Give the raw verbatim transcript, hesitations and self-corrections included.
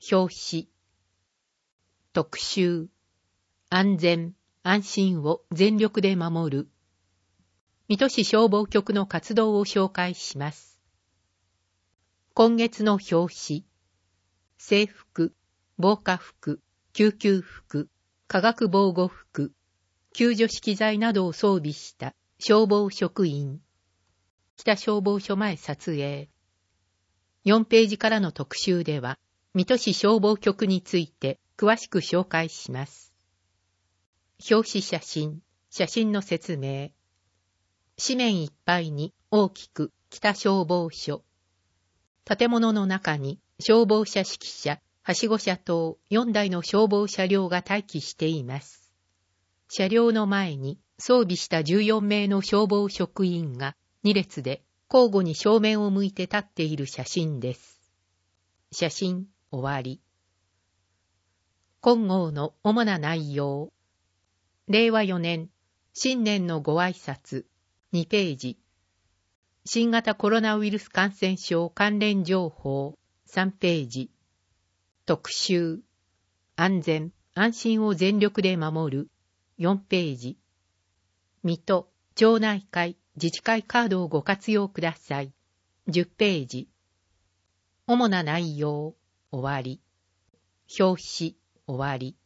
表紙。特集。安全、安心を全力で守る。水戸市消防局の活動を紹介します。今月の表紙。制服、防火服、救急服、化学防護服、救助資機材などを装備した消防職員。北消防署前撮影。よんページからの特集では、水戸市消防局について詳しく紹介します。表紙写真、写真の説明。紙面いっぱいに大きく北消防署。建物の中に消防車指揮車、はしご車等よんだいの消防車両が待機しています。車両の前に装備したじゅうよんめいの消防職員がに列で交互に正面を向いて立っている写真です。写真終わり。今号の主な内容。れいわよねん、新年のご挨拶、にページ。新型コロナウイルス感染症関連情報、さんページ。特集。安全、安心を全力で守る、よんページ。水戸、町内会、自治会カードをご活用ください、じゅっページ。主な内容、終わり。表紙、終わり。